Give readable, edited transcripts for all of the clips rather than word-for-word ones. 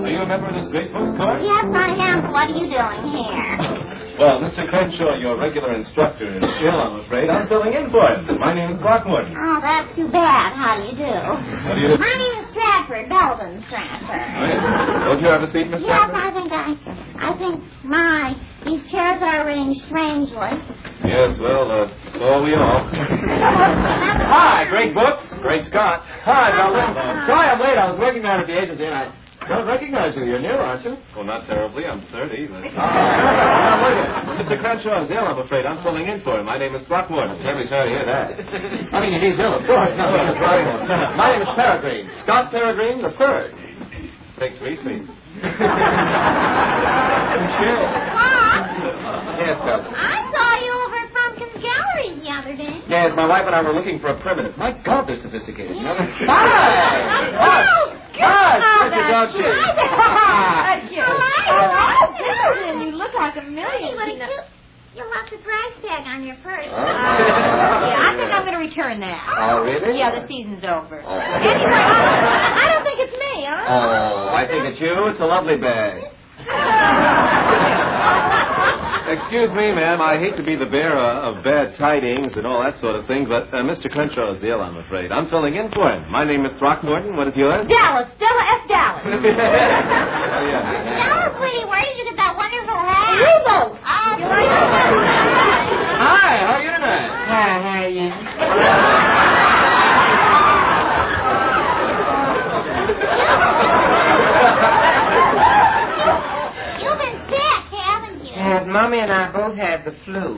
Are you a member of this Great Books Court? Yes, I am. What are you doing here? Well, Mr. Crenshaw, your regular instructor, is ill, I'm afraid. I'm filling in for him. My name is Throckmorton. Oh, that's too bad. How do you do? How do you do? My name is Stratford, Belden Stratford. Oh, yes. Won't you have a seat, Miss Yes, Stratford? These chairs are arranged strangely. Yes, well, so we all. Hi, Great Books. Great Scott. Hi, Belden. Sorry I'm late. I was working down at the agency, and I don't recognize you. You're new, aren't you? Well, not terribly. I'm 30. But... Mr. Mr. Crenshaw is ill, I'm afraid. I'm filling in for him. My name is Throckmorton. Terribly sorry to hear that. I mean, he's ill, of course. No, my name is Peregrine. Scott Peregrine the third. Take 3 seats. Yes, Belden. I saw you over at Pumpkin's Galleries the other day. Yes, my wife and I were looking for a primitive. My God, they're sophisticated. Yeah. Hi! Gosh, Mr. Dodgy. That's you. Oh, you look like a million. What a cute... You left a price tag on your purse. Yeah, I think I'm going to return that. Oh, really? Yeah, the season's over. Oh. Anyway, I don't think it's me, huh? Oh, I think it's you. It's a lovely bag. Excuse me, ma'am. I hate to be the bearer of bad tidings and all that sort of thing, but Mr. Crenshaw is ill, I'm afraid. I'm filling in for him. My name is Throckmorton. What is yours? Dallas, Stella F. Dallas. Oh, yeah. Stella, sweetie, where did you get that wonderful hat? Revo. You like it? Hi, how are you tonight? Hi, how are you? You've been sick, haven't you? Yes, Mommy and I both had the flu.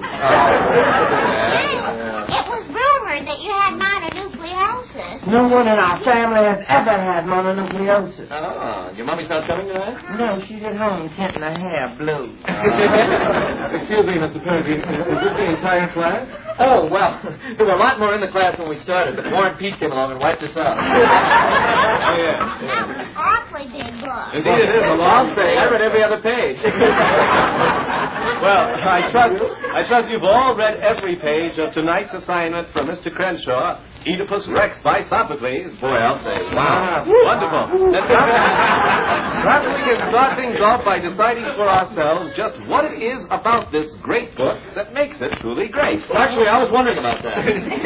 It was rumored that you had mononucleosis. No one in our family has ever had mononucleosis. Oh, your mommy's not coming tonight? No, she's at home tinting her hair blue. Excuse me, Mr. Peregrine. Is this the entire class? Oh, well, there were a lot more in the class when we started, but Warren Peace came along and wiped us out. Oh, yes. That was an awfully big book. Indeed, it is a long I'll say, I read every other page. Well, I trust you've all read every page of tonight's assignment from Mr. Crenshaw, Oedipus Rex by Sophocles. Boy, I'll say, Wow. Wonderful. Perhaps we can start things off by deciding for ourselves just what it is about this great book that makes it truly great. Actually, I was wondering about that.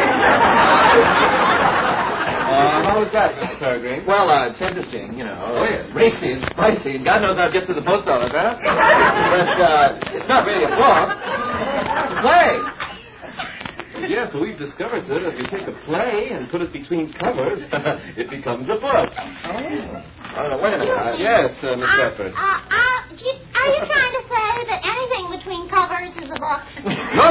How is that, Mr. Peregrine? Well, it's interesting, you know. Oh, yes. Racy and spicy, and God knows how it gets to the post office, huh? But it's not really a book. It's a play. Yes, we've discovered, sir, that if you take a play and put it between covers, it becomes a book. Oh, wait a minute. Yes, Miss Stratford. Are you trying to say that anything between covers is a book? No.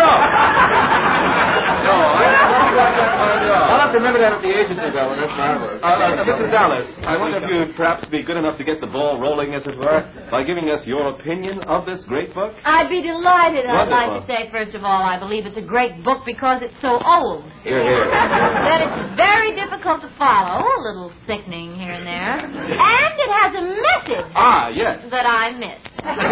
I'll have to remember that at the agency, though, when it's forever. Mrs. Dallas, I wonder if you'd perhaps be good enough to get the ball rolling, as it were, by giving us your opinion of this great book? I'd be delighted. I'd Wonderful. like to say, first of all, I believe it's a great book because it's so old. Here, here. That it's very difficult to follow, a little sickening here and there. And it has a message Ah, yes. that I missed.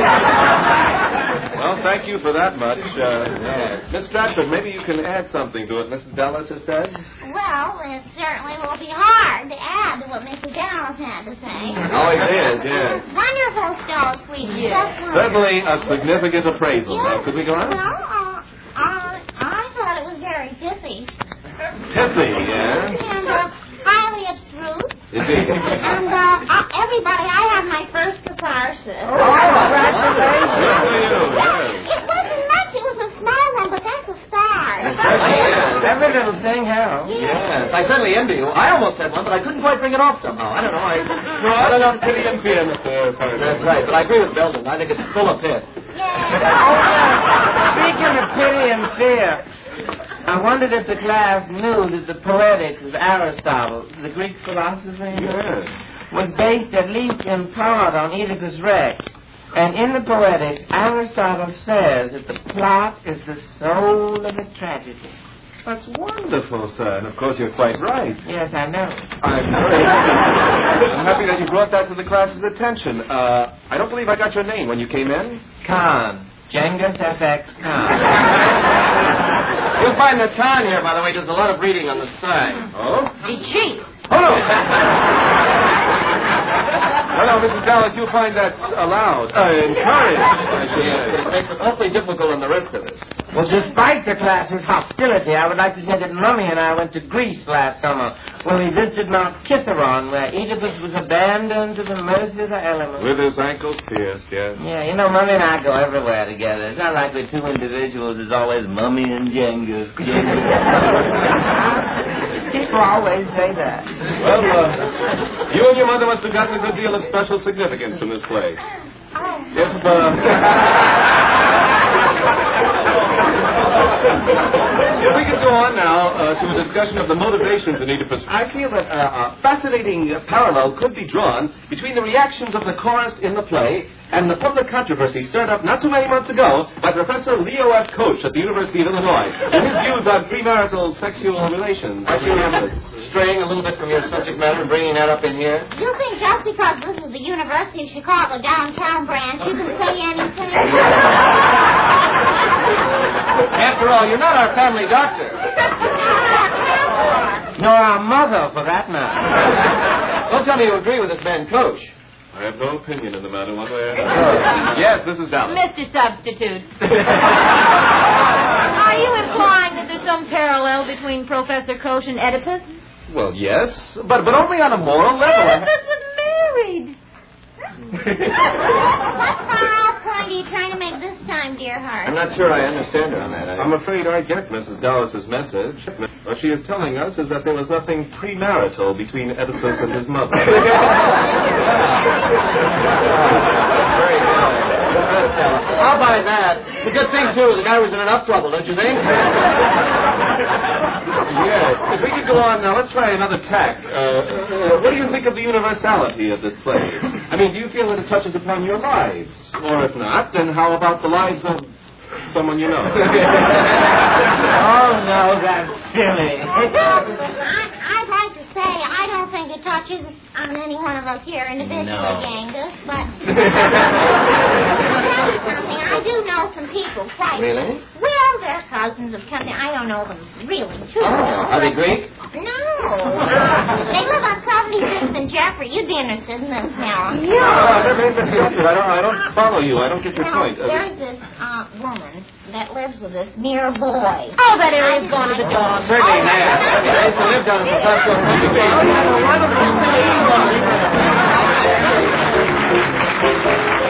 Well, thank you for that much. Yes. Miss Stratford, maybe you can add something to it Mrs. Dallas has said. Well, it certainly will be hard to add to what Mrs. Dallas had to say. Oh, it is, yes. Wonderful, Stella, sweetie. Yes. Just wonderful. Certainly a significant appraisal. Yes. Now, could we go on? Well, I thought it was very pithy. Pithy, yes. And highly abstruse. Indeed. And everybody, I had my first catharsis. Congratulations. Good for you, Yeah, yes. it wasn't much. It was a small one, but that's a start. Every little thing helps. Yes, I certainly envy you. I almost had one, but I couldn't quite bring it off somehow. I don't know. No, I don't have pity and fear, Mr. Peregrine. That's right, but I agree with Belden. I think it's full of pit. Speaking of pity and fear, I wondered if the class knew that the Poetics of Aristotle, the Greek philosopher, Yes. was based at least in part on Oedipus Rex. And in the Poetics, Aristotle says that the plot is the soul of a tragedy. That's wonderful, sir. And of course, you're quite right. Yes, I know. I'm happy that you brought that to the class's attention. I don't believe I got your name when you came in. Khan. Genghis FX Khan. You'll find that Khan here, by the way, does a lot of reading on the side. Oh? He cheats. Oh, no. Well, Mrs. Dallas, you'll find that's allowed. Encouraged, I should say. It makes it awfully difficult on the rest of us. Well, despite the class's hostility, I would like to say that Mummy and I went to Greece last summer, where we visited Mount Kithaeron, where Oedipus was abandoned to the mercy of the elements. With his ankles pierced, yes. Yeah, you know, Mummy and I go everywhere together. It's not like we're two individuals. It's always Mummy and Jenga. People always say that. Well, you and your mother must have gotten a good deal of special significance from this play. If we could go on now to a discussion of the motivations in Oedipus. I feel that a fascinating parallel could be drawn between the reactions of the chorus in the play and the public controversy stirred up not too many months ago by Professor Leo F. Koch at the University of Illinois and his views on premarital sexual relations. Aren't you straying a little bit from your subject matter and bringing that up in here? You think just because this is the University of Chicago downtown branch, you can say anything? After all, you're not our family doctor. Nor our mother, for that matter. Don't tell me you agree with this man, Coach. I have no opinion in the matter one way or another. Yes, this is Dallas. Mr. Substitute. Are you implying that there's some parallel between Professor Koch and Oedipus? Well, yes, but only on a moral level. Oedipus was married. What moral point are you trying to make this time, dear heart? I'm not sure I understand her on that. I'm afraid I get Mrs. Dallas's message. What she is telling us is that there was nothing premarital between Oedipus and his mother. Very good. I'll buy that. The good thing, too, the guy was in enough trouble, don't you think? Yes. If we could go on now, let's try another tack. What do you think of the universality of this play? I mean, do you feel that it touches upon your lives? Or if not, then how about the lives of someone you know? Oh, no, that's silly. I'd like to say I don't think it touches on any one of us here individually, Genghis, but something. I do know some people quite. Really? Well, they're cousins of company. I don't know them really too Oh, well. are they Greek? No. They live on 75th and Jeffrey. You'd be interested in this now. I don't follow you. I don't get your point. There's this woman that lives with this mere boy. Oh, that area's going to the dog. Certainly, man. I used to live down in the South Coast.